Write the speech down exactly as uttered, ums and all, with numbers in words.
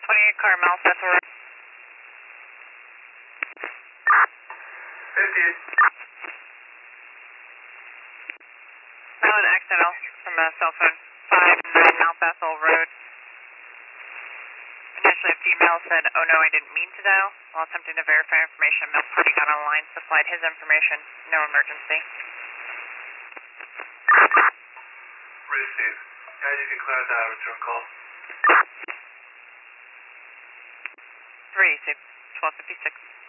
twenty-eight Carmel, Cecil Road. fifty. That was accidental from a cell phone. five nine Mount Bethel Road. Initially, a female said, "Oh no, I didn't mean to dial." While attempting to verify information, a male party got on the line, supplied his information. No emergency. Receive. Yeah, you can clear that return call. three, twelve fifty-six.